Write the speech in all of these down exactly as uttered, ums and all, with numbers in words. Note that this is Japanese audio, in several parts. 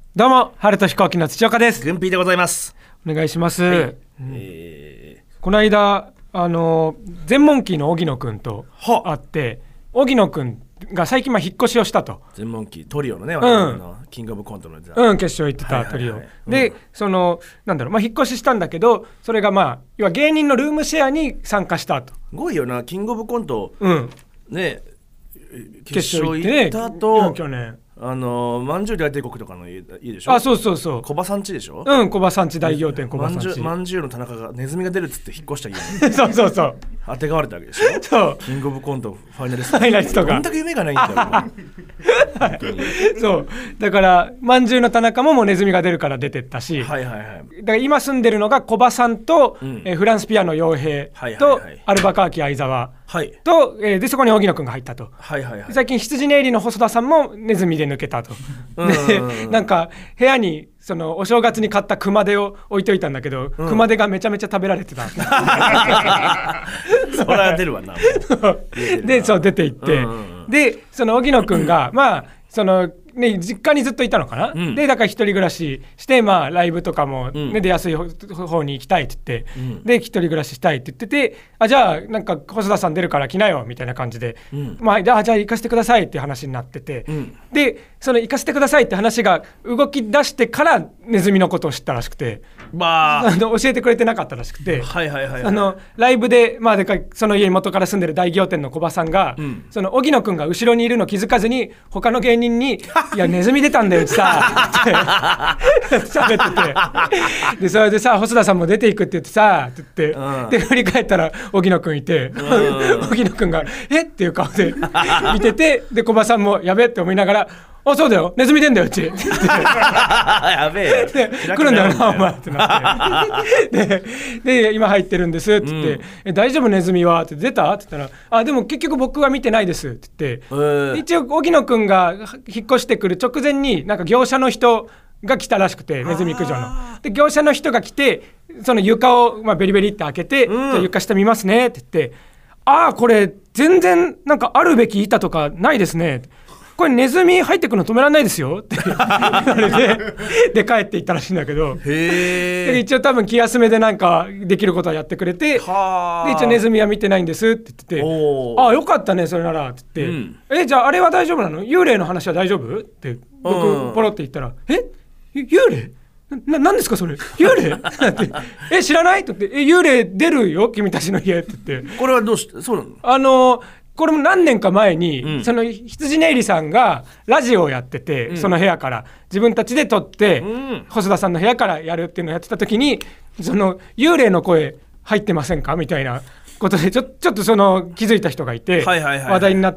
どうも春と飛行機の土岡です。 グンピーでございます。 お願いします、はい。 えー、 この間あの全問キーの荻野くんと会って荻野くんが最近まあ引っ越しをしたと。 全問キートリオのね、 うんのキングオブコントのうん決勝行ってたトリオ、はいはいはい、で、うん、そのなんだろう、まあ、引っ越ししたんだけどそれがまあ要は芸人のルームシェアに参加したと。 すごいよな、キングオブコント、 うん、 ね決勝行ってね、 決勝行ったと去年あのまんじゅう大帝国とかのいいでしょ。 あ、そうそうそう、 小葉さん家でしょ。 うん、小葉さん家大仰天小葉さん家。 まんじゅうの田中がネズミが出るっつって引っ越した家にそうそうそう当てがわれたわけでしょ。 そう、 キングオブコントファイナリストファイナリストがどんだけ夢がないんだよそうだからまんじゅうの田中ももうネズミが出るから出てったし、 はいはいはい、 だから今住んでるのが小葉さんと、うん、えー、フランスピアノ陽平と、はいはいはい、アルバカーキ相沢はい、 と、えー、でそこに荻野くんが入ったと、 はいはいはい、 最近羊ネイリの細田さんもネズミで抜けたとでなんか部屋にそのお正月に買った熊手を置いといたんだけど、うん、熊手がめちゃめちゃ食べられてたそりゃ出るわなでそう出て行って、うんうん、でその荻野くんがまあそのね、実家にずっといたのかな、うん、でだから一人暮らしして、まあ、ライブとかも、ね、うん、出やすい方に行きたいって言って、うん、で一人暮らししたいって言ってて、あじゃあなんか細田さん出るから来なよみたいな感じで、うん、まあ、じゃあじゃあ行かせてくださいっていう話になってて、うん、でその行かせてくださいって話が動き出してからネズミのことを知ったらしくて、まあ、あの教えてくれてなかったらしくて、 はいはいはいはい、 あのライブで、まあ、でかその家に元から住んでる大仰天の小葉さんが、うん、その荻野くんが後ろにいるの気づかずに他の芸人にいやネズミ出たんだよってさって喋ってて、でそれでさ細田さんも出ていくって言ってさって言って、うん、で振り返ったら荻野くんいて、うん、荻野くんがえっていう顔で見てて、で小葉さんもやべって思いながらあそうだよネズミ出んだようちってやべえで来るんだよなお前ってなってで, で今入ってるんですって言って、うん、え大丈夫ネズミはって出たって言ったらあでも結局僕は見てないですって言って、えー、一応荻野くんが引っ越してくる直前になんか業者の人が来たらしくて、ネズミ駆除ので業者の人が来てその床を、まあ、ベリベリって開けて、うん、じゃあ床下見ますねって言って、ああこれ全然なんかあるべき板とかないですね、これネズミ入ってくるの止められないですよって言われてで帰っていったらしいんだけど、へで一応多分気休めでなんかできることはやってくれて、で一応ネズミは見てないんですって言ってて、ああよかったねそれならって言って、うん、えじゃああれは大丈夫なの、幽霊の話は大丈夫って僕ポロって言ったら、え幽霊な, なんですかそれ幽霊ってえ知らないって言って、え幽霊出るよ君たちの家って言って、 これはどうしてそうなの、 あのこれも何年か前に、うん、その羊ネイリさんがラジオをやってて、うん、その部屋から自分たちで撮って、うん、細田さんの部屋からやるっていうのをやってた時に、その幽霊の声入ってませんかみたいなことでち ょ, ちょっとその気づいた人がいて、はいはいはいはい、話題になって、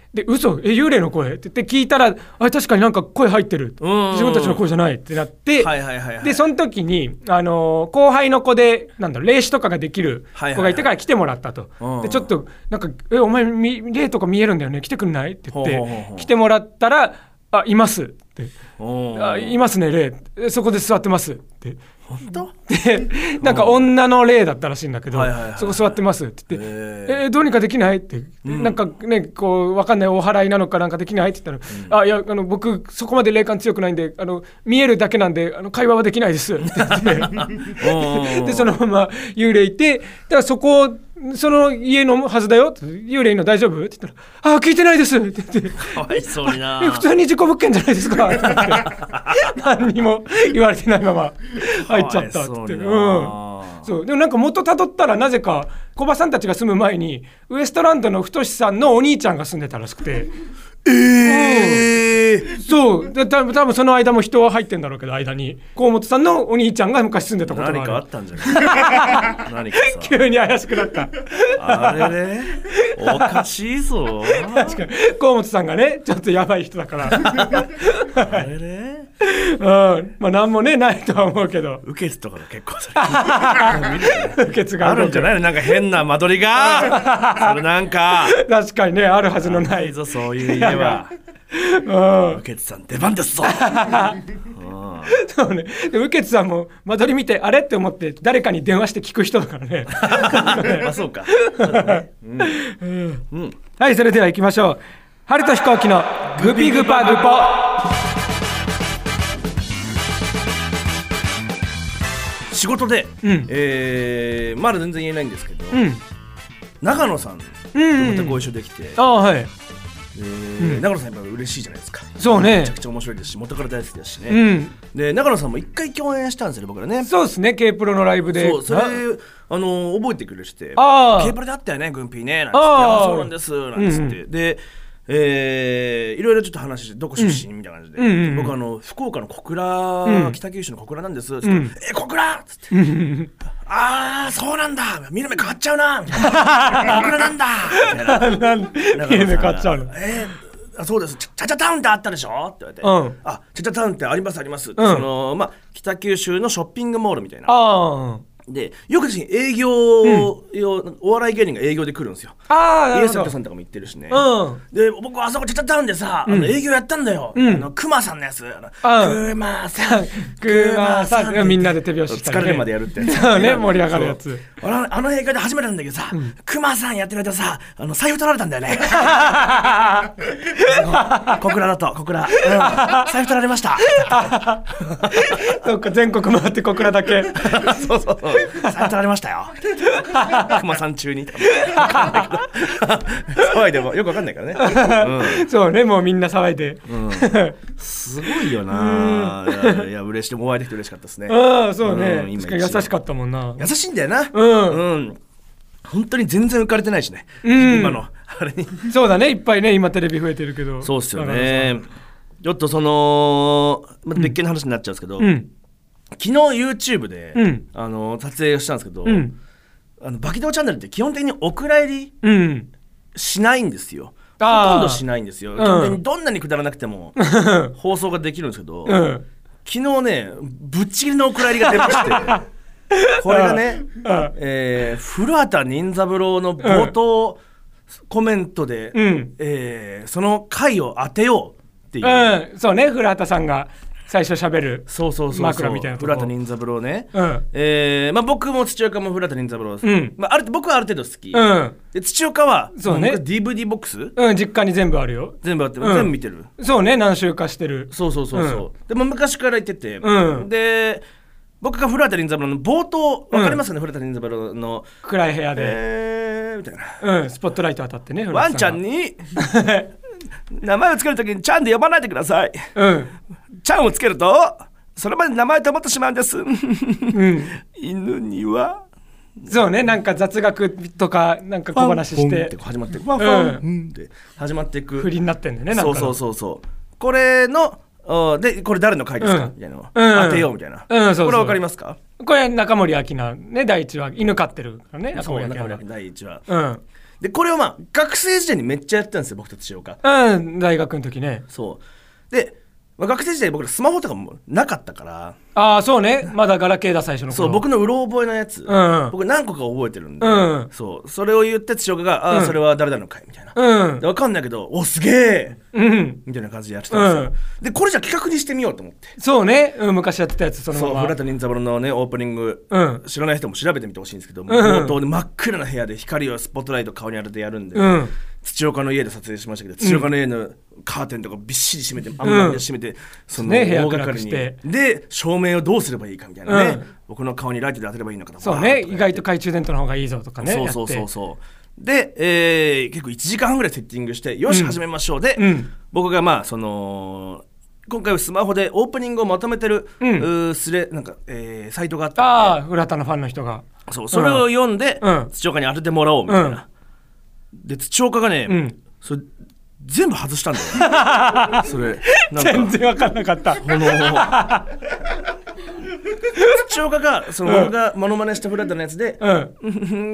で嘘え幽霊の声って言って聞いたら、あ確かになんか声入ってる、自分たちの声じゃないってなって、はいはいはいはい、でその時に、あのー、後輩の子でなんだろう霊視とかができる子がいてから来てもらったと、はいはいはい、でちょっとなんかえお前霊とか見えるんだよね来てくんないって言ってほうほうほう来てもらったら、あいますってあいますね霊そこで座ってますって本当でなんか女の霊だったらしいんだけど、はいはいはいはい、そこ座ってますって言って、えーえー、どうにかできないって、うん、なんかねこう分かんないお祓いなのかなんかできないって言ったら、うん、あいやあの僕そこまで霊感強くないんであの見えるだけなんであの会話はできないですって言ってでそのまま幽霊いて、だからそこその家のはずだよって幽霊の大丈夫って言ったら、あ聞いてないですって言って、 かわいそうにな普通に事故物件じゃないですかって言って何にも言われてないまま入っちゃったって言って、うん、そうでもなんか元たどったらなぜか小葉さんたちが住む前にウエストランドの太さんのお兄ちゃんが住んでたらしくて、 えー、 うん、そうで多分その間も人は入ってんだろうけど、間に河本さんのお兄ちゃんが昔住んでたことがある。 何かあったんじゃない何かさ急に怪しくなったあれねおかしいぞ確かに河本さんがねちょっとやばい人だからあれねうんまあ何もねないとは思うけど、 ウケツとかの結構それウケツがあるんじゃないの、なんか変な間取りがそれなんか確かにねあるはずのない、 いいぞそういう家はうんウケツさん出番ですぞそうね、でウケツさんも間取り見てあれって思って誰かに電話して聞く人だからねあそうか、うんうんうん、はいそれでは行きましょう。春と飛行機のグビグパグポ。 仕事で、 うんえー、まだ全然言えないんですけど、 うん長野さんとまたご一緒できて、 ああはいえーうん、長野さんやっぱ嬉しいじゃないですか。 そうねめちゃくちゃ面白いですし元から大好きだしね、 うん、 で長野さんも一回共演したんですよね僕らね。 そうですね K プロのライブで。 そうそれあの覚えてくれてて、 あ K プロであったよねグンピーねなんつって、ああそうなんですなんつって、うん、でえー、いろいろちょっと話してどこ出身、うん、みたいな感じで、うんうんうん、僕あの福岡の小倉、うん、北九州の小倉なんですっつって、うん、え小倉っつってあーそうなんだ見る目変わっちゃうなみたいな小倉なんだみたいな見る目変わっちゃうのえー、あそうですチャチャタウンってあったでしょって言われて、うん、あチャチャタウンってありますあります、うん、そのまあ北九州のショッピングモールみたいなあでよく営業、うん、お笑い芸人が営業で来るんですよ。あ家坂さんとかも行ってるしね、うん、で僕あそこチャチャタウンでさ、うん、あの営業やったんだよ、うん、あのクマさんのやつクマさんクマさんみんなで手拍子したり、ね、 疲れるまでやるってやつそうね盛り上がるやつあの、あの営業で初めてなんだけどさ、うん、クマさんやってる間さあの財布取られたんだよね小倉だと小倉、うん、財布取られましたそっか全国回って小倉だけそうそうそう財布取られましたよ熊さん中に騒いでもよくわかんないからね、 うん、そうねもうみんな騒いで、うん、 すごいよな、うん、いやいや嬉しいお会いできて嬉しかったですね。 ああそうね、うん、優しかったもんな。 優しいんだよな、うん、うん、本当に全然浮かれてないしね、うん、今のあれにそうだねいっぱいね今テレビ増えてるけど。 そうっすよね。ちょっとそのまた別件の話になっちゃうんですけど、うん、昨日 YouTube で、うん、あの撮影をしたんですけど、うん、あのバキドーチャンネルって基本的にお蔵入りしないんですよ、うん、ほとんどしないんですよ、うん、基本的にどんなにくだらなくても放送ができるんですけど、うん、昨日ねぶっちぎりのお蔵入りが出ましてこれがね、えー、古畑任三郎の冒頭コメントで、うんえー、その回を当てようっていう、 うん、そうね古畑さんが最初喋るそうそうそうそう枕みたいなとこ古畑任三郎ね、うんえーまあ、僕も土岡も古畑任三郎です、うんまあ、ある僕はある程度好き、うん、で土岡はそうね ディーブイディー ボックス、 うん、実家に全部あるよ全部あって、うん、全部見てるそうね何週かしてるそうそうそうそう、うん、でも昔から言ってて、うん、で僕が古畑任三郎の冒頭わかりますかね、うん、古畑任三郎の暗い部屋でえーみたいな、 うん、スポットライト当たってねワンちゃんに名前をつけるときにちゃんで呼ばないでください、うん、ちゃんをつけるとそれまで名前と思ってしまうんです、うん、犬にはそうねなんか雑学とかなんか小話してって始まっていくファンファン、うん、って始まっていく振りになってんだよねなんかそうそうそうそうこれのでこれ誰の回ですか、うん、みたいなの、うん、当てようみたいな、うん、そうそうこれわかりますか。 これ中森明菜ね第一話犬飼ってるからね中森明菜第一話、うんでこれをまあ学生時代にめっちゃやってたんですよ僕と土岡。 うん大学の時ね。 そうで、まあ、学生時代僕らスマホとかもなかったから。 ああそうねまだガラケーだ最初の頃。 そう僕のうろ覚えのやつ、うんうん、僕何個か覚えてるんで、うん、そうそれを言って土岡がああ、うん、それは誰々の回みたいな、うん、で分かんないけどおすげえ、うん、みたいな感じでやってたんですよ、うん、でこれじゃ企画にしてみようと思って。 そうね、うん、昔やってたやつそのまま。 そう古畑任三郎のねオープニング、うん、知らない人も調べてみてほしいんですけど、うん、冒頭で真っ暗な部屋で光をスポットライト顔に当ててやるんで、うん、土岡の家で撮影しましたけど、土岡の家のカーテンとかびっしり閉めて、うん、あんまり閉めて、その大掛かりに、ね、で照明をどうすればいいかみたいなね、うん、僕の顔にライトで当てればいいのかとか。 そうね意外と懐中電灯の方がいいぞとかね。 そうそうそうそうで、えー、結構いちじかんはんぐらいセッティングしてよし、うん、始めましょうで、うん、僕がまあその今回はスマホでオープニングをまとめてる、うん、スレなんか、えー、サイトがあったんで、 ああ古畑のファンの人がそうそれを読んで、うん、土岡に当ててもらおうみたいな、うん、で土岡がね、うん、それ全部外したんだよそれなんか全然分かんなかったこの土岡がその僕がモノマネしたフラットのやつで、うん、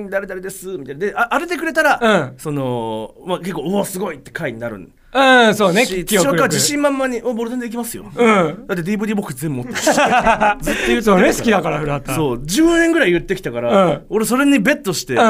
誰々ですみたいなであ当ててくれたら、うん、その、まあ、結構おおすごいって回になるんうん、そうね。 土岡は自信満々におボルテンでいきますよ、うん、だって ディーブイディー ボックス全部持ってるしずっと言ってそうね好きだからフラッタそうじゅうねんぐらい言ってきたから、うん、俺それにベットして、うん、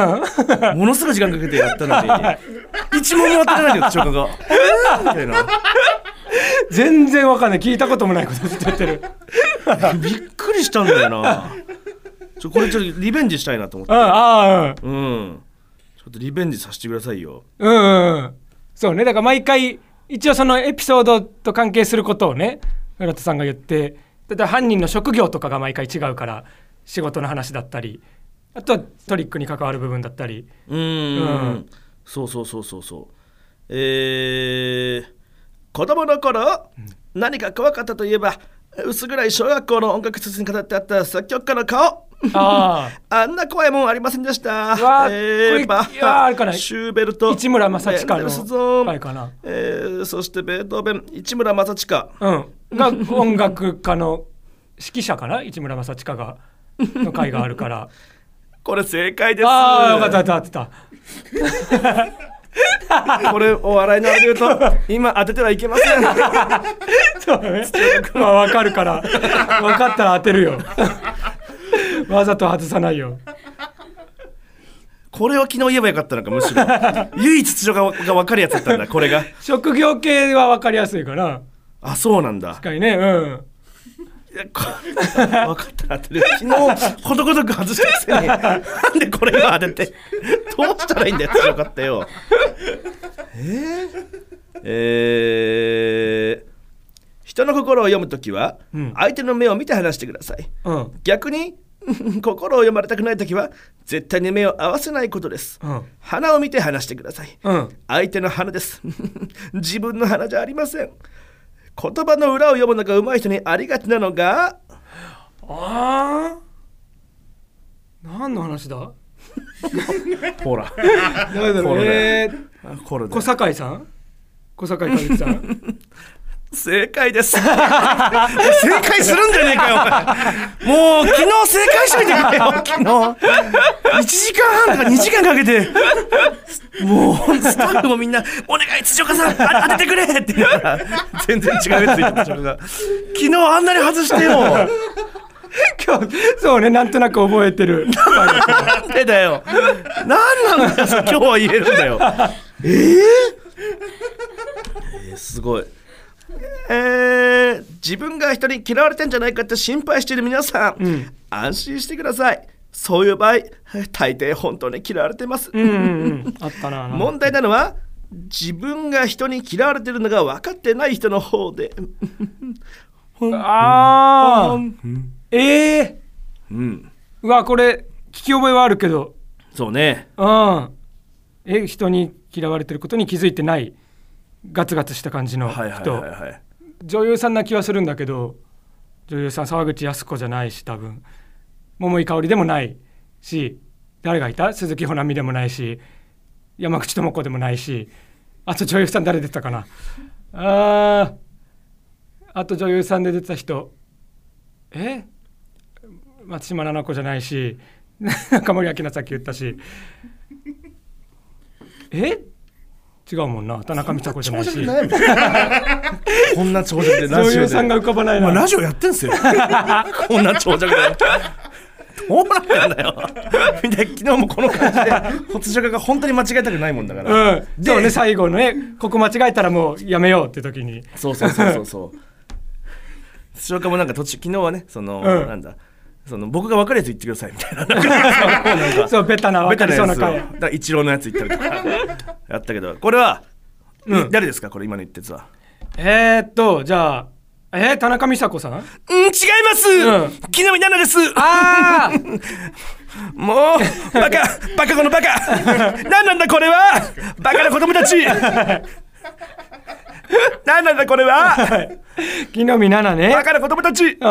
ものすごい時間かけてやったのに一問も当てないんだよ土岡がみたいな全然わかんない聞いたこともないことずっと言ってるびっくりしたんだよなちょこれちょっとリベンジしたいなと思ってああ、うん、うん、ちょっとリベンジさせてくださいよ。 うん、うん、そうねだから毎回一応そのエピソードと関係することをね村田さんが言ってだって犯人の職業とかが毎回違うから仕事の話だったり、あとはトリックに関わる部分だったり。 うーん、うん、そうそうそうそうそう。えー、子供の頃、うん、何か怖かったといえば薄暗い小学校の音楽室に飾ってあった作曲家の顔。ああんな怖いもんありませんでした。えー、バッハ、シューベルト、 市村正親の回かな、 えー、そしてベートーベン、市村正親、 うん、が音楽家の指揮者かな、市村正親がの回があるからこれ正解です。 ああよかった当てたこれお笑いのあれで言うと今当ててはいけませんそうね、まあ分かるから分かったら当てるよわざと外さないよ。 これを昨日言えばよかったのか、むしろ唯一秩序が分かるやつだったんだこれが。 職業系は分かりやすいかな。 あ、そうなんだ。 確かにね、うん。 いや分かったら当てる。昨日ことごとく外したくせになんでこれが当ててどうしたらいいんだよってよかったよ。えー、えー、人の心を読むときは、うん、相手の目を見て話してください、うん、逆に心を読まれたくないときは絶対に目を合わせないことです、うん、鼻を見て話してください、うん、相手の鼻です自分の鼻じゃありません。言葉の裏を読むのが上手い人にありがちなのが、 あー何の話だほら誰だろう、えー、小堺さん小堺かずきさん正解です正解するんじゃねえかよもう昨日正解しといてくれよ昨日いちじかんはんとかにじかんかけてもうスタッフもみんなお願い辻岡さん当ててくれって言うから全然違うやつ言ってたが昨日あんなに外してよ今日そうね、なんとなく覚えてるなんでだよなんなんだよ今日は言えるんだよえー、えー、すごい。えー、自分が人に嫌われてんじゃないかって心配している皆さん、うん、安心してください。そういう場合大抵本当に嫌われてます、うんうんうん、あったな。問題なのは自分が人に嫌われてるのが分かってない人の方であーええー、うん、うわこれ聞き覚えはあるけど。 そうね、 うん、え人に嫌われてることに気づいてないガツガツした感じの人、はいはいはいはい、女優さんな気はするんだけど、女優さん沢口靖子じゃないし、多分桃井かおりでもないし、誰がいた鈴木保奈美でもないし、山口智子でもないし、あと女優さん誰出てたかなああと女優さんで出てた人、え松島菜々子じゃないし中森明菜さっき言ったし、え違うもんな、田中美佐子じゃないしこんな長尺でラジオで女優さんが浮かばないな、 まあ、ラジオやってんすよこんな長尺でどうなってんだよみたいな。昨日もこの感じで骨尺が本当に間違えたくないもんだから、 うん、でそうね、最後のねここ間違えたらもうやめようって時にそうそうそうそうそう土岡もなんか途中昨日はねその、うん、なんだその僕が分かるやつ言ってくださいみたいななんかそうベタな分かりそうな回、 だから一郎のやつ言ったりとかやったけど、これは、うん、誰ですかこれ今の言ったやつは。 えーっとじゃあえー、田中美佐子さん。うん違います、うん、木南奈々です。あもうバカバカこのバカ何なんだこれはバカな子供たち何なんだこれは木南奈々ね、 バカな子供たち、うん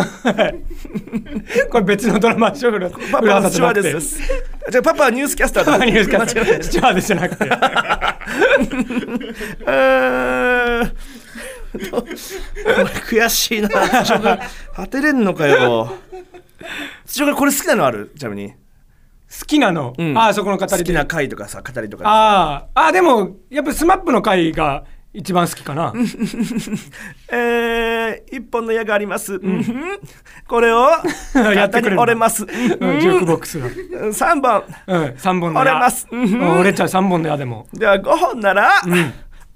これ別のドラマショーのパパはスチュワーデスです。じゃあパパはニュースキャスターだ。 ニュースキャスタースチュワーデスじゃなくて悔しいな当てれんのかよ土岡これ好きなのあるちなみに。 好きなの、うん、ああそこの語りで好きな回とかさ語りとかああでもやっぱスマップの回が一番好きかなえー、一本の矢があります、うん、これをやってくれる折れます、うん、ジュークボックスがさんぼん、 うん、さんぼんの矢折れます、 うん、折れちゃうさんぼんの矢でもではごほんなら、うん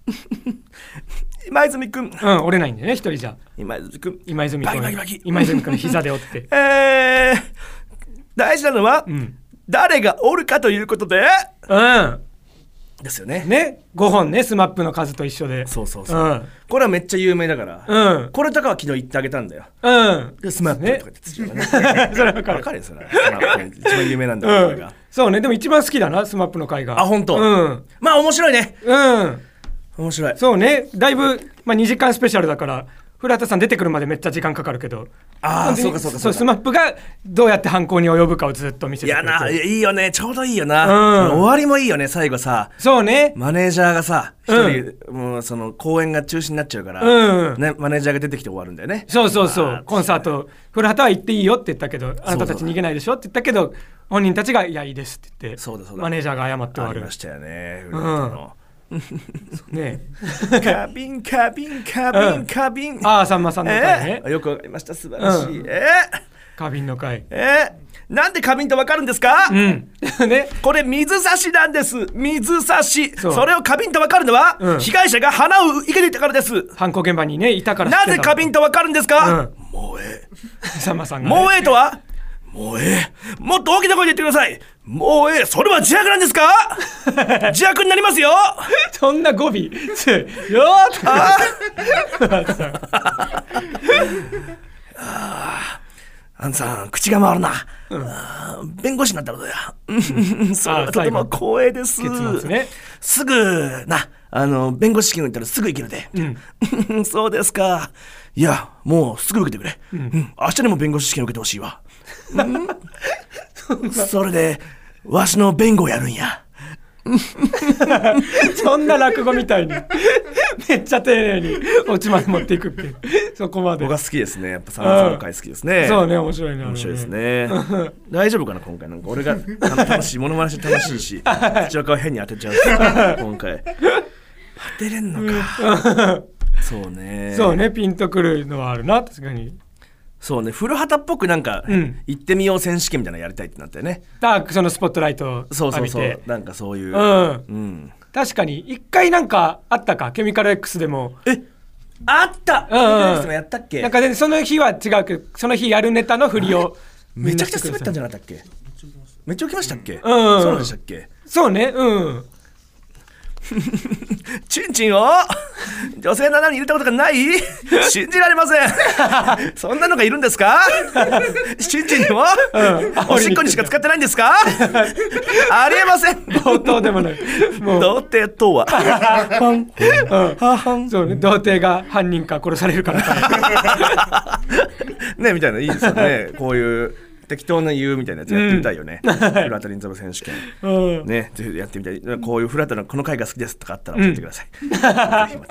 今泉くん、 うん、折れないんだよね一人じゃ。 今泉くん今泉くん今泉くんの膝で折ってえー、大事なのは、うん、誰が折るかということで、うん、 ですよね。 ね、ごほんね、スマップの数と一緒で。 そうそうそう、うん、これはめっちゃ有名だから、うん、これとかは昨日言ってあげたんだよ。うん、でスマップとか言って土屋がねそれ分かる分かるよ、それスマップ一番有名なんだよ、うん、これが。そうね、でも一番好きだな、スマップの回が。 あ、本当。うん、まあ面白いね。うん面白い。 そうね、だいぶ、まあ、にじかんスペシャルだから古畑さん出てくるまでめっちゃ時間かかるけど、 ああそうかそうかそう、スマップがどうやって犯行に及ぶかをずっと見せてくれて。 いやな、いいよね、ちょうどいいよな、うん、終わりもいいよね、最後さ。 そうね、 マネージャーがさ一人、うん、もうその公演が中止になっちゃうから、うんね、マネージャーが出てきて終わるんだよね。 そうそうそう、コンサート古畑は行っていいよって言ったけど、あなたたち逃げないでしょって言ったけど、本人たちがいやいいですって言って、そうだそうだ、マネージャーが謝って終わる。 ありましたよね、古畑の、うんねカビンカビンカビンカビン、 うん、ああさんまさんの回ね、 えー、よくわかりました、素晴らしい、うん、えー、花瓶の回、 えー、なんで花瓶とわかるんですか、うんね、これ水差しなんです、水差し。 そ, それを花瓶とわかるのは、うん、被害者が花を生けていたからです。 犯行現場にねいたから。 なぜ花瓶とわかるんですか、うん、もうええさんまさんが、ね、 もうええとは、もうええ、もっと大きな声で言ってください。もうええ、それは自白なんですか自白になりますよ。 そんな語尾よーっああんさん口が回るな、うん、弁護士になったらどうやそれはとても光栄です。 結末ね、 すぐな、あの弁護士試験を言ったらすぐ行けるで、うん、そうですか。いやもうすぐ受けてくれ、うんうん、明日にも弁護士試験受けてほしいわ、うん、それでわしの弁護やるんやそんな落語みたいにめっちゃ丁寧にオチまで持っていくって、そこまで。 僕は好きですね、やっぱさんまさんの回好きですね。 そうね、面白いね、 面白いですね大丈夫かな今回、なんか俺が楽しいモノマネして楽しいし口岡を変に当てちゃう今回当てれんのかそうね、 そうね、ピンとくるのはあるな、確かに。 そうね、古畑っぽくなんか、うん、行ってみよう選手権みたいなのやりたいってなったよね。 あ、そのスポットライトを浴びて、 そうそうそう、なんかそういう、 うんうん、確かに一回なんかあったか、ケミカル X でも。 えあった、うんうん、ケミカル X もやったっけ。 なんかでその日は違うけど、その日やるネタの振りをめちゃくちゃ滑ったんじゃなかったっけ。めっちゃ受けましたっけ、うんうん、そうでしたっけ。 そうね、うんチンチンを女性の穴に入れたことがない信じられませんそんなのがいるんですかチンチンにも、うん、おしっこにしか使ってないんですかありえません。 冒頭でもない、 もう童貞とはうん、そうね、童貞が犯人か殺されるからねみたいな、いいですよねこういう適当な言うみたいなやつやってみたいよね、うん、古畑任三選手権、うん、ね、ぜひやってみたい。こういう古畑のこの回が好きですとかあったら教えてください、うん、ぜひまた、ね、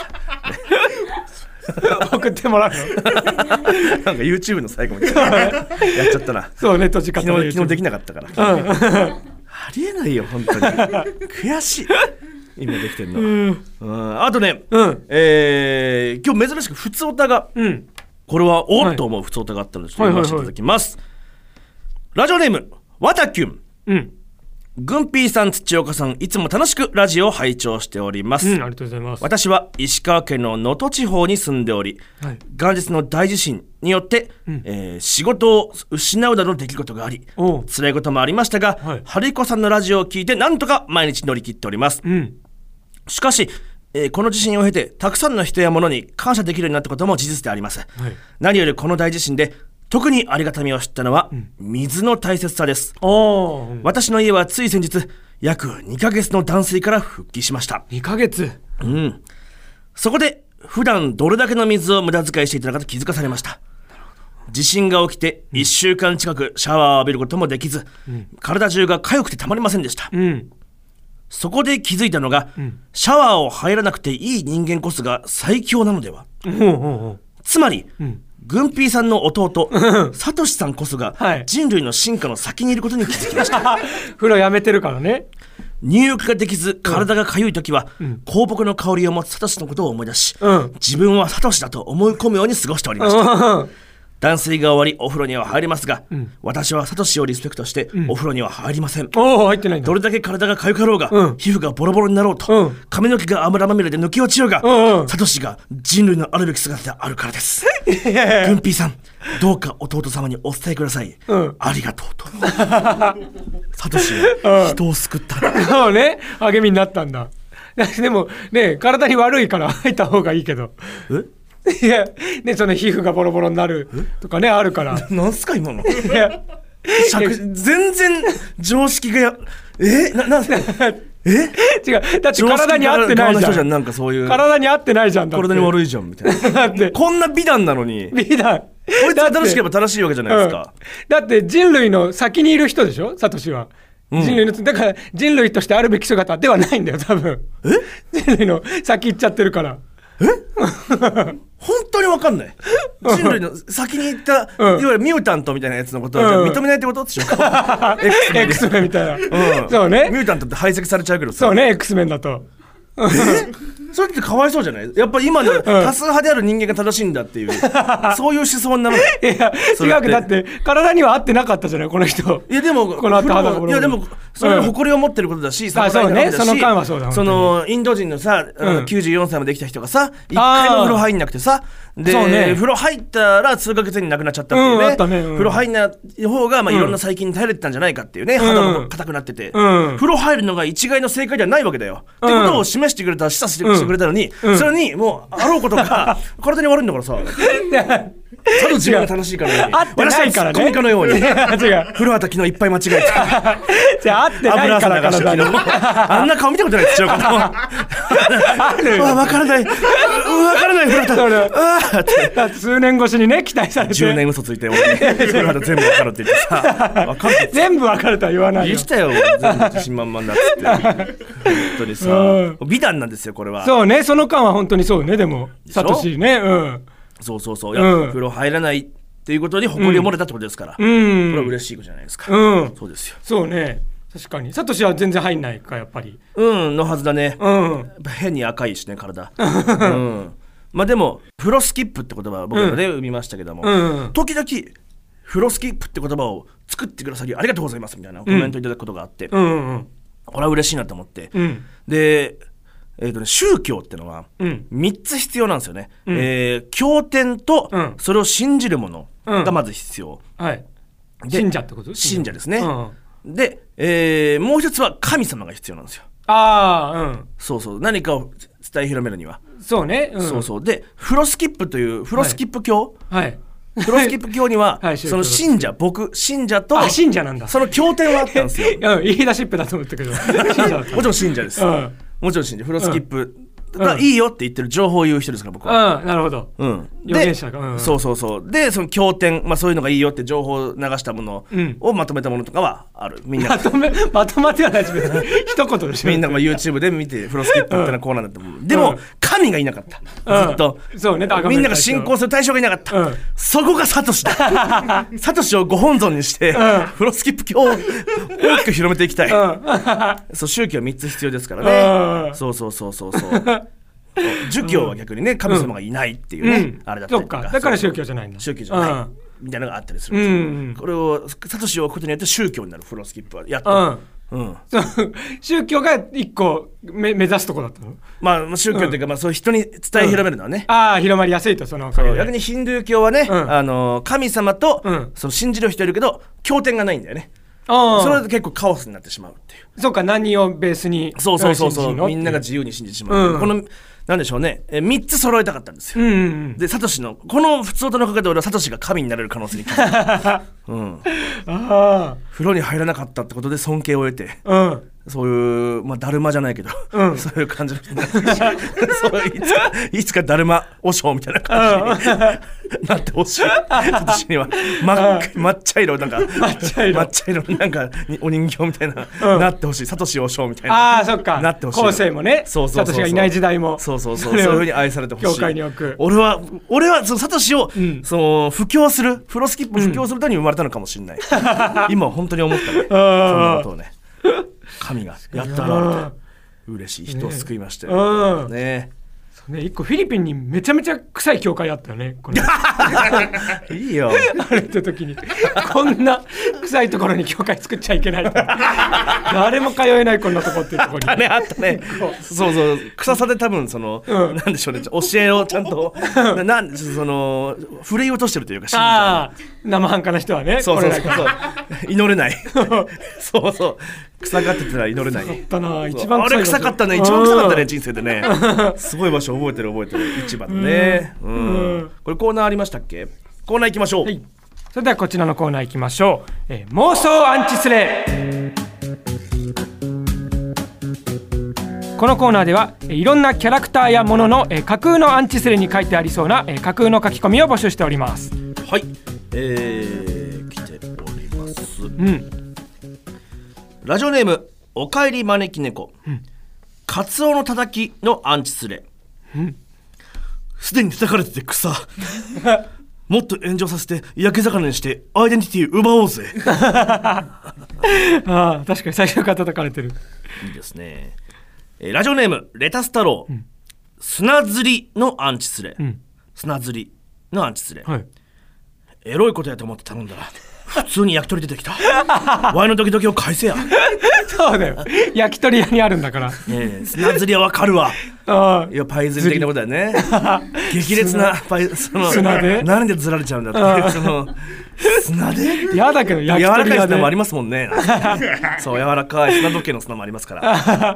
送ってもらうのなんか YouTube の最後みたいなやっちゃったな。 そうね、閉じ方昨日、昨日できなかったから、うん、ありえないよ本当に悔しい今できてるの、うんうん、あとね、うんえー、今日珍しくふつおたが、うん、これはおっと思うふつおたがあったのでちょっと読ませていただきます、はいはいはい。ラジオネームわたきゅん、うん、ぐんぴーさん、土岡さん、いつも楽しくラジオを拝聴しております、 うん、ありがとうございます。 私は石川県の能登地方に住んでおり、はい、元日の大地震によって、うんえー、仕事を失うなどの出来事があり辛いこともありましたが、はい、春彦さんのラジオを聞いてなんとか毎日乗り切っております、うん、しかし、えー、この地震を経てたくさんの人や物に感謝できるようになったことも事実であります、はい、何よりこの大地震で特にありがたみを知ったのは、うん、水の大切さです、うん、私の家はつい先日約にかげつの断水から復帰しました。 にかげつ、 うん、そこで普段どれだけの水を無駄遣いしていたのかと気づかされました。地震が起きていっしゅうかん近くシャワーを浴びることもできず、うん、体中が痒くてたまりませんでした、うん、そこで気づいたのが、うん、シャワーを入らなくていい人間こそが最強なのでは、うんうんうん、つまり、うんグンピーさんの弟サトシさんこそが人類の進化の先にいることに気づきました、はい、 風呂やめてるからね。 入浴ができず体がかゆいときは、うん、香木の香りを持つサトシのことを思い出し、うん、自分はサトシだと思い込むように過ごしておりました、うん、断水が終わりお風呂には入りますが、うん、私はサトシをリスペクトして、うん、お風呂には入りません。 お入ってないんだ。 どれだけ体がかゆかろうが、うん、皮膚がボロボロになろうと、うん、髪の毛が油まみれで抜け落ちようが、うんうん、サトシが人類のあるべき姿であるからです。グンピーさんどうか弟様にお伝えください、うん、ありがとうとサトシは人を救ったそうね、励みになったんだ。 でもね体に悪いから入った方がいいけど。 えいやねその皮膚がボロボロになるとかねあるから。 なんすか今の。いや全然常識がやえななんすか。え違うだって体に合ってないじゃん。 じゃんなんかそういう体に合ってないじゃん。 体に悪いじゃんみたいな。だってこんな美談なのに。 美談。こいつが正しければ正しいわけじゃないですか。 うん、だって人類の先にいる人でしょサトシは。うん、人類のだから人類としてあるべき姿ではないんだよ多分。え人類の先行っちゃってるから。 え本当に分かんない。人類の先に行った、うん、いわゆるミュータントみたいなやつのことは、うん、認めないってことでしょ。 X メンみたいな、うん、そうね。 ミュータントって排斥されちゃうけどさ。 そうね X メンだと。 えそれってかわいそうじゃない。やっぱり今の多数派である人間が正しいんだっていう、うん、そういう思想になる。いや違うけどだって体には合ってなかったじゃないこの人。 いやでもこの後肌いやでもそれは誇りを持ってることだし、うん、 あそうねその間はそうだ。 そのインド人のさ、うん、きゅうじゅうよんさいまで生きた人がさ一回も風呂入んなくてさで、ね、風呂入ったら数ヶ月に亡くなっちゃったっていうね、うんねうん、風呂入んない方が、まあ、いろんな細菌に耐えれてたんじゃないかっていうね、うん、肌も硬くなってて、うん、風呂入るのが一概の正解ではないわけだよ、うん、ってことを示してくれた示唆してくれたのに、うん、それにもうあろうことか体に悪いんだからさただ自分が楽しいから合ってないからね。 私はツッコミかのように。 違う。 風呂旗昨日いっぱい間違えて。 じゃあ合ってないから体に。 あんな顔見たことないですよ。ある。わからない。わからない風呂旗。だって数年越しにね期待されて。 じゅうねん嘘ついて俺に風呂旗全部わかるって言ってさ。わかる。 全部わかるとは言わないよ。 言ったよ。全部自信満々だっつって。本当にさ。美談なんですよこれは。 そうねその間は本当にそうねでもサトシねうん。 そうそうそう、うん、風呂入らないっていうことに誇りを持れたってことですから、うん、これは嬉しいことじゃないですか、うん、そうですよ。 そうね確かにサトシは全然入んないかやっぱりうんのはずだね、うん、やっぱ変に赤いしね体、うん、まあでも風呂スキップって言葉は僕らで生みましたけども、うん、時々風呂スキップって言葉を作ってくださりありがとうございますみたいなコメントいただくことがあって、うんうんうん、これは嬉しいなと思って、うん、でえーとね、宗教ってのはみっつ必要なんですよね、うんえー、経典とそれを信じるものがまず必要、うんはい、 信者ってこと？ 信者ですね、うん、で、えー、もう一つは神様が必要なんですよ。 ああ、うん、 そうそう何かを伝え広めるにはそうね、うん、 そうそうで風呂スキップという風呂スキップ教、はいはい風呂スキップ教には、はい、その信者僕信者と信者なんだその経典はあったんですよ言い出しっぺだと思ったけど信者だったもちろん信者です、うんもちろん信者フロスキップがいいよって言ってる情報を言う人ですから僕は、 うん、なるほど、うん、 予言者が、うん、そうそうそうでその経典、まあ、そういうのがいいよって情報を流したものをまとめたものとかはあるみんなまとめまとまってはないですけど一言でしょみんなが YouTube で見てフロスキップってのコーナーだったもん、うん、でも、うん、神がいなかった、うん、ずっと、 そうね、 みんなが信仰する対象がいなかった、うん、そこがサトシだサトシをご本尊にして、うん、フロスキップ教を大きく広めていきたい、うん、そう宗教みっつ必要ですからね、うん、そうそうそうそうそう儒教は逆にね神様がいないっていうね、うん、あれだったりとか、 そっかだから宗教じゃないんだ宗教じゃない、うん、みたいなのがあったりするんですよ、うん、これをサトシを置くことによって宗教になるフロスキップはやっと、うんうん、 宗教が一個目指すとこだったの。 まあ宗教っていうか、うんまあ、そういう人に伝え広めるのはね、 うん、ああ広まりやすいとその逆にヒンドゥー教はね、うん、あの神様と、うん、その信じる人いるけど経典がないんだよね。あそれで結構カオスになってしまうっていう。 そうか何をベースにそうそうそうそうみんなが自由に信じてしまう、うん、このなんでしょうねえみっつ揃えたかったんですよ、うんうんうん、でサトシのこの普通音のおかげで俺はサトシが神になれる可能性に気づいた、うん、あ風呂に入らなかったってことで尊敬を得て、うん、そういう、まあ、だるまじゃないけど、うん、そういう感じの人になってそういつかいつかだるま和尚みたいな感じになってほしいサトシには真っ抹茶色なんか抹茶色抹茶色なんかお人形みたいな、うん、なってほしいサトシ和尚みたいなあそっかなってほしい後世もねサトシがいない時代もそうそうそうそういう風に愛されてほしい教会に置く俺は俺はそのサトシを、うん、その布教するフロスキップを布教するために生まれたのかもしれない、うん、今本当に思ったねそんなことをね神がやったなって嬉しい人を救いましたよ ね, ねね一個フィリピンにめちゃめちゃ臭い教会あったよねこれいいよあれって時にこんな臭いところに教会作っちゃいけないと誰も通えないこんなとこっていうところにあったねあったねそうそう臭さで多分その、うん、なんでしょうね教えをちゃんとなんでそのふるい落としてるというかあ生半可な人はねそうそうそうそう祈れないそうそう臭がってたら祈れない。 臭かったな、一番臭い。あれ臭かったね、一番臭かったね、人生でね。すごい場所覚えてる覚えてる。市場でね。うん。これコーナーありましたっけ？コーナー行きましょう。はい、 それではこちらのコーナー行きましょう。えー、妄想アンチスレ。このコーナーではいろんなキャラクターやものの架空のアンチスレに書いてありそうな架空の書き込みを募集しております。 はい、えー、来ております、うん、ラジオネームおかえり招き猫、うん、カツオのたたきのアンチスレ。すで、うん、に叩かれてて草もっと炎上させて焼き魚にしてアイデンティティ奪おうぜ。 ああ、確かに最初から叩かれてる。 いいですね。ラジオネームレタス太郎、うん、砂釣りのアンチスレ、うん、砂釣りのアンチスレ、はい、エロいことやと思って頼んだら普通に焼き鳥出てきた。ワイのドキドキを返せや。 そうだよ、焼き鳥屋にあるんだから。 ね、砂釣りはわかるわ。あ、いや、パイ釣り的なことだよね。激烈なパイ、その砂でなんでずられちゃうんだって。その砂でやだけど、焼き鳥屋で柔らかい砂もありますもんね。そう、柔らかい砂時計の砂もありますから。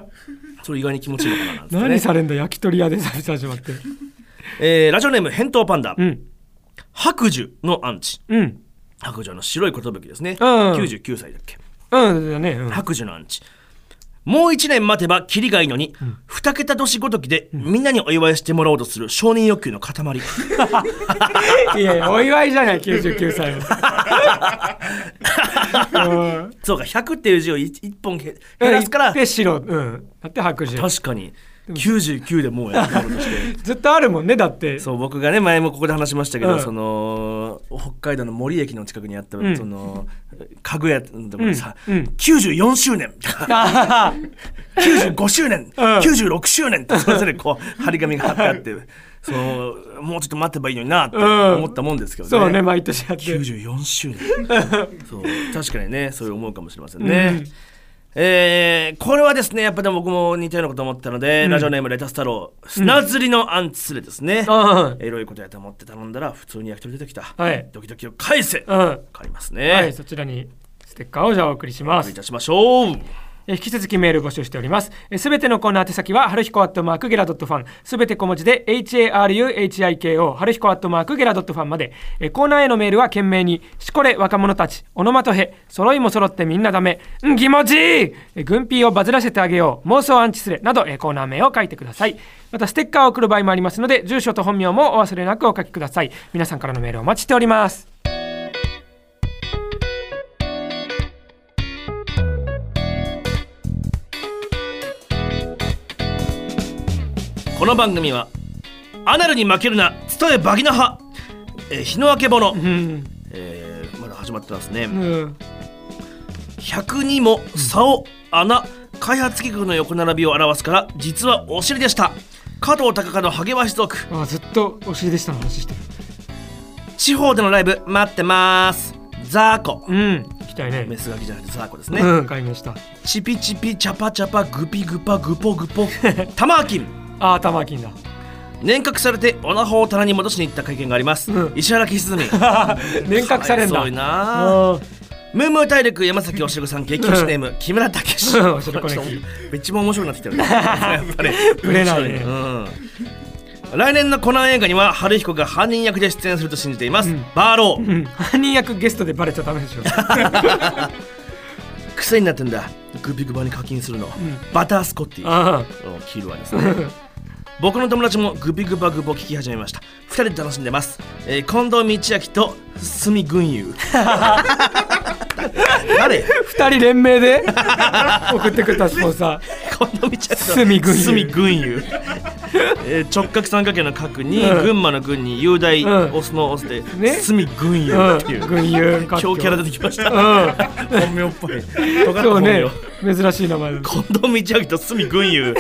それ意外に気持ちいいのかななんて、ね、 何されんだ、焼き鳥屋でされて始まって。 えー、ラジオネーム返答パンダ、うん、白寿のアンチ、うん、白寿の白い寿ですね、うん、きゅうじゅうきゅうさいだっけ、うんだね、うん、白寿のアンチ。もういちねん待てばキリがいいのに、うん、にけた年ごときでみんなにお祝いしてもらおうとする承認欲求の塊。 いやいや、お祝いじゃない、きゅうじゅうきゅうさいは。 そうか、ひゃくっていう字をいっぽん減らすからで白、うん、だって白寿。 確かにきゅうじゅうきゅうでもうやるとしてずっとあるもんね。だってそう、僕がね前もここで話しましたけど、うん、その北海道の森駅の近くにあった、うん、その家具屋のところにさ、うんうん、きゅうじゅうよんしゅうねんきゅうじゅうごしゅうねん、うん、きゅうじゅうろくしゅうねんってそれぞれこう張り紙が貼ってあって、そのもうちょっと待てばいいのになって思ったもんですけどね、うん、 そうね、毎年やってきゅうじゅうよんしゅうねん。そう、確かにね、そういう思うかもしれませんね、うん。えー、これはですね、やっぱでも僕も似たようなこと思ったので、うん、ラジオネームレタス太郎、砂釣りのアンチスレですね、うん、エロいことやと思って頼んだら普通に焼き鳥出てきた、はい、ドキドキを返せ、うん、変わりますね、 はい、そちらにステッカーをじゃあお送りします。 お送りいたしましょう。 引き続きメール募集しております。すべてのコーナー宛先は、はるひこアットマークゲラドットファン、すべて小文字で エイチエーアールユーエイチアイケーオー、はるひこアットマークゲラドットファンまで。コーナーへのメールは懸命にしこれ若者たち、オノマトヘ、揃いも揃ってみんなダメ、ん気持ちいい、軍ピーをバズらせてあげよう、妄想アンチスレなどコーナー名を書いてください。またステッカーを送る場合もありますので、住所と本名もお忘れなくお書きください。皆さんからのメールをお待ちしております。 この番組はアナルに負けるな伝えバギナ派、えー、日の明けぼの、うんえー、まだ始まってますね、うん、ひゃくにも竿穴開発企画の横並びを表すから実はお尻でした。加藤隆香のハゲワシ族。 あ、ずっとお尻でしたの話してる。 地方でのライブ待ってますザーコ、 うん、行きたいね。 メスガキじゃなくてザーコですね、 うん、解明した。 チピチピチャパチャパグピグパグポグポタマーキン。 あー、タマーキンだ。 年賀されてオナホを棚に戻しに行った経験があります、うん、石原貴澄。 年賀されんだ。 そういな。ムームー大陸山崎おしるさん激推しネーム木村武史。一番面白くなってきたよね。やっぱりぶれないね、 うん、来年のコナン映画には春彦が犯人役で出演すると信じています、うん、バーロー、うん、 犯人役ゲストでバレちゃダメでしょ。 癖になってんだグビグバに課金するの、うん、バタースコッティのキルはですね。僕の友達もグビグバグボ聞き始めました。ふたりで楽しんでます、えー、近藤道明と角群雄。誰ふたり連名で送ってくれたスポンサー。近藤道明と角群雄。えー、直角三角形の角に、うん、群馬の群に雄大、うん、オスのオスで、ね、角群雄っていう、うん、 群雄今日キャラ出てきました、うん、本名っぽいそうね、珍しい名前。 近藤道明と角群雄。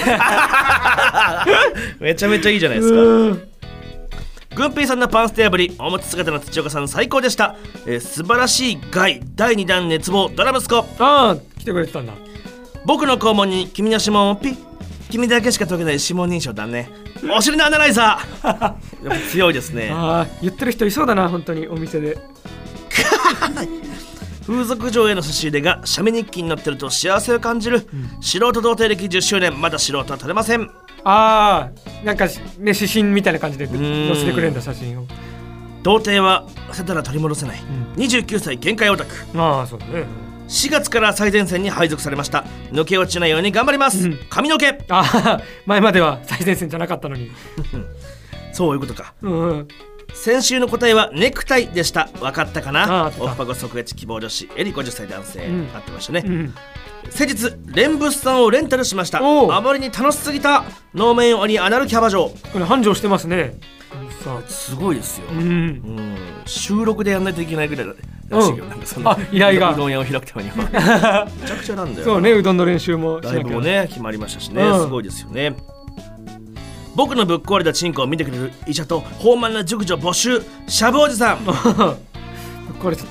めちゃめちゃいいじゃないですか。グンピーさんのパンステ破りおむつ姿の土岡さん最高でした、えー、素晴らしいガイだいにだん熱望ドラ息子。 ああ、来てくれてたんだ。 僕の肛門に君の指紋をピッ、君だけしか解けない指紋認証だね。お尻のアナライザー。やっぱ強いですね。 ああ、言ってる人いそうだな本当にお店で。 風俗嬢への差し入れが写メ日記に載ってると幸せを感じる、うん、素人童貞歴じゅっしゅうねん、まだ素人は撮れません。 あー、なんかね、指針みたいな感じで載せてくれるんだ、写真を。 童貞は捨てたら取り戻せない、うん、にじゅうきゅうさい限界オタク。 ああ、そうだね。 しがつから最前線に配属されました。抜け落ちないように頑張ります、うん、髪の毛。 あ、前までは最前線じゃなかったのにそういうことか、 うん、 先週の答えはネクタイでした。分かったかな。オフパゴ即越希望女子エリごじゅっさい男性、うん、合ってましたね、うん、先日連物産をレンタルしました。あまりに楽しすぎた。能面鬼アナルキャバ嬢。 これ繁盛してますね。 すごいですよ、 うんうん、 収録でやんないといけないぐらいらしいよ、うん、なんかその依頼がうどん屋を開くためにはめちゃくちゃなんだよ。 そうね、うどんの練習もしなきゃ。 ライブもね決まりましたしね、うん、すごいですよね。僕のぶっ壊れたチンコを見てくれる医者と豊満な熟女募集。シャブおじさんぶっ壊れちゃった。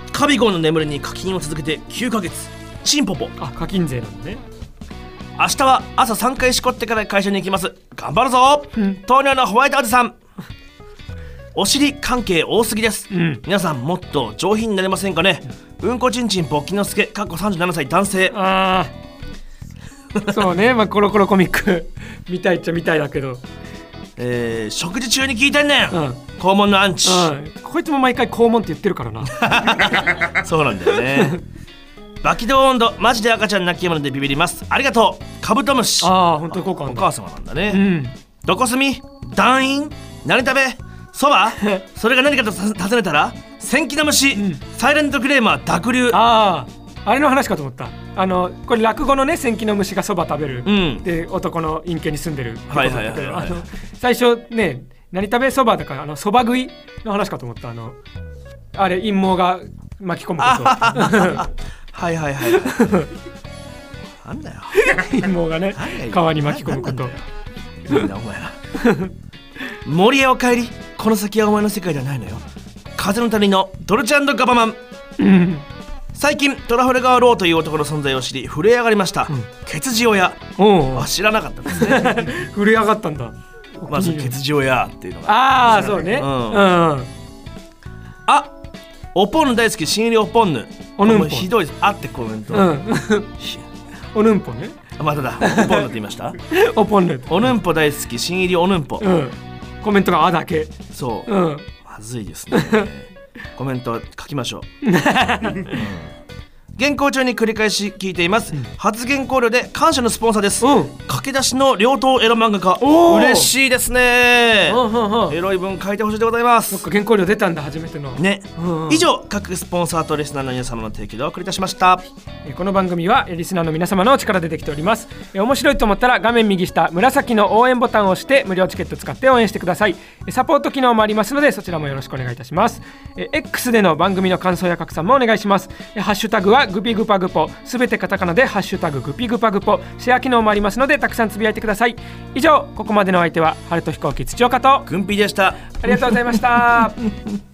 カビゴンの眠りに課金を続けてきゅうかげつ。チンポポ。 あ、課金税なんだね。 明日は朝さんかいしこってから会社に行きます。頑張るぞ、うん、糖尿のホワイトおじさんお尻関係多すぎです、うん、皆さんもっと上品になれませんかね、うん、うんこちんちんぽっきのすけかっこさんじゅうななさい男性。 ああそうね、まあコロコロコミック見たいっちゃ見たいだけど、 えー、食事中に聞いてんねん、うん、肛門のアンチ、 うん、こいつも毎回肛門って言ってるからなそうなんだよねバキドー温度マジで赤ちゃん泣き山でビビります。ありがとうカブトムシ。 ああ、本当に効果あるんだ。 お母様なんだね、うん、どこ住み団員何食べそばそれが何かと尋ねたら千機の虫、うん、サイレントクレーマー濁流。 ああ、あれの話かと思った。あのこれ落語のね、千機の虫がそば食べる、うん、で男の陰茎に住んでる。 はいはいはい、はい、 あの最初ね、何食べそばだから、あのそば食いの話かと思った。あのあれ陰謀が巻き込むことはいはいはいなんだよ陰謀がね川に巻き込むこと。 いいなお前ら森へお帰り。この先はお前の世界ではないのよ。風の谷のドルチェ&ガバマン、うん、最近トラフルガーローという男の存在を知り震え上がりました、うん、ケツジオヤ。あ、知らなかったですね震え上がったんだ。 まずケツジオヤっていうのが、 ああそうね、うん、うん、 あ、おぽんぬ大好き新入りおぽんぬ。 おぬんぽひどいです。あってコメント、うん、 おぬんぽね。 まただ、おぽんぬって言いましたおぽんぬ。 おぬんぽ大好き新入りおぬんぽ、 うん、コメントがあだけ。 そう、うん、まずいですねコメント書きましょう、うん、原稿中に繰り返し聞いています、うん、発言考慮で感謝のスポンサーです、うん、駆け出しの両党エロ漫画家。嬉しいですね、うんうんうん、エロい文書いてほしいでございます。 そっか、原稿料出たんだ、初めてのね、うんうん、以上各スポンサーとリスナーの皆様の提供でお送りいたしました。 この番組はリスナーの皆様の力でできております。面白いと思ったら画面右下紫の応援ボタンを押して無料チケット使って応援してください。サポート機能もありますのでそちらもよろしくお願いいたします。 X での番組の感想や拡散もお願いします。ハッシュタグはグピグパグポ、すべてカタカナでハッシュタググピグパグポ、シェア機能もありますのでたくさんつぶやいてください。以上、ここまでの相手は春と飛行機土岡とグンピーでした。 ありがとうございました